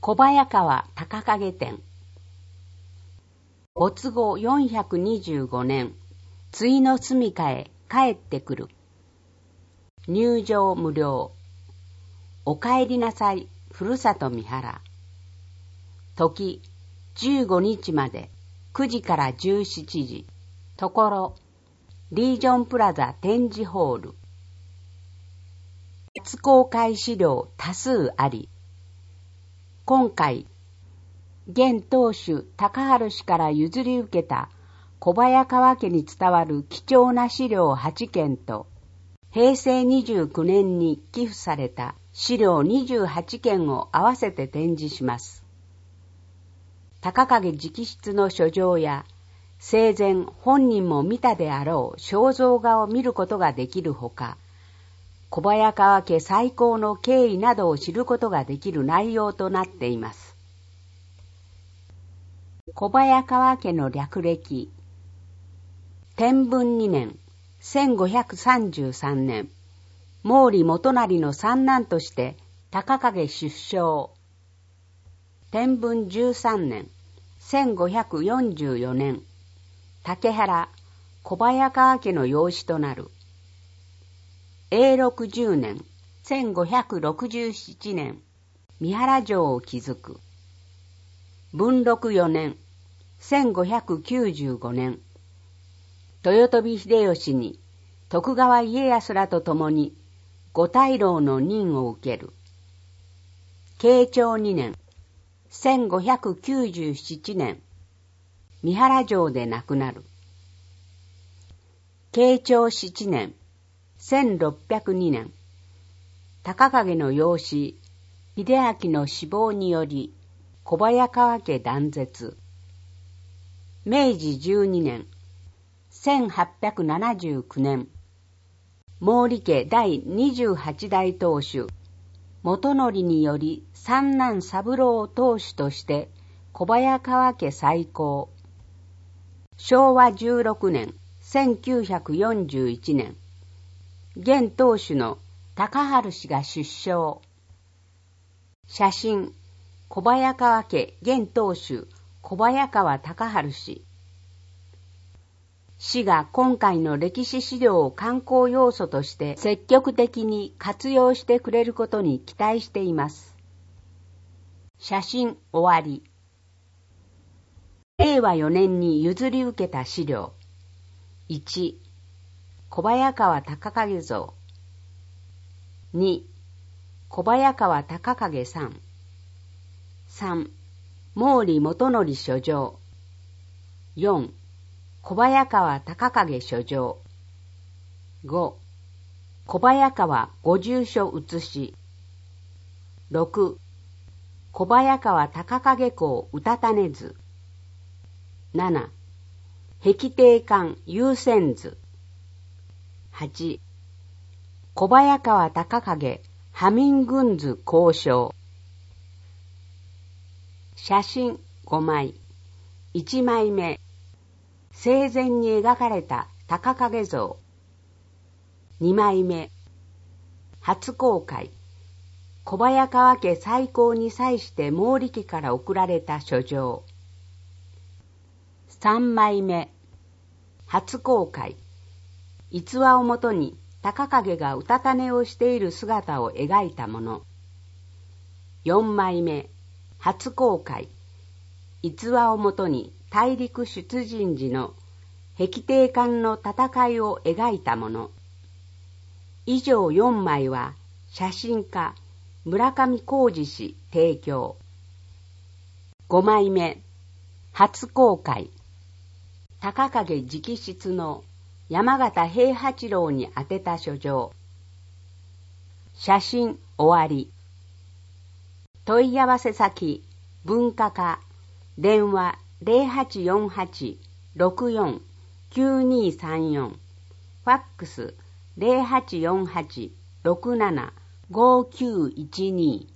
小早川高景店。没後425年、つの住処へ帰ってくる。入場無料。お帰りなさい、ふるさと三原。時、15日まで、9時から17時。ところ、リージョンプラザ展示ホール。初公開資料多数あり。今回、現当主高春氏から譲り受けた小早川家に伝わる貴重な資料8件と、平成29年に寄付された資料28件を合わせて展示します。高景直筆の書状や、生前本人も見たであろう肖像画を見ることができるほか、小早川家再興の経緯などを知ることができる内容となっています。小早川家の略歴。天文2年、1533年、毛利元就の三男として高景出生。天文13年、1544年、竹原、小早川家の養子となる。永禄10年、1567年、三原城を築く。文禄4年、1595年、豊臣秀吉に徳川家康らと共に五大老の任を受ける。慶長2年、1597年、三原城で亡くなる。慶長7年、1602年、高景の養子、秀明の死亡により、小早川家断絶。明治12年、1879年、毛利家第28代当主、元則により三男三郎当主として小早川家再興。昭和16年、1941年、現当主の高春氏が出生。写真、小早川家現当主小早川高春氏。市が今回の歴史資料を観光要素として積極的に活用してくれることに期待しています。写真終わり。令和4年に譲り受けた資料。1、小早川高景像。2、小早川高景さん。3、毛利元就書状。4、小早川高景書状。5、小早川御住所写し。6、小早川高景公歌種図。7、壁定館優先図。8、小早川高景破民軍図交渉。写真5枚。1枚目、生前に描かれた高景像。2枚目、初公開、小早川家再興に際して毛利家から送られた書状。3枚目、初公開、逸話をもとに高景が歌種をしている姿を描いたもの。4枚目、初公開、逸話をもとに大陸出陣時の壁定館の戦いを描いたもの。以上4枚は写真家村上浩二氏提供。5枚目、初公開、高景直筆の山形平八郎に宛てた書状。写真終わり。問い合わせ先、文化課、電話0848-64-9234、ファックス0848-67-5912。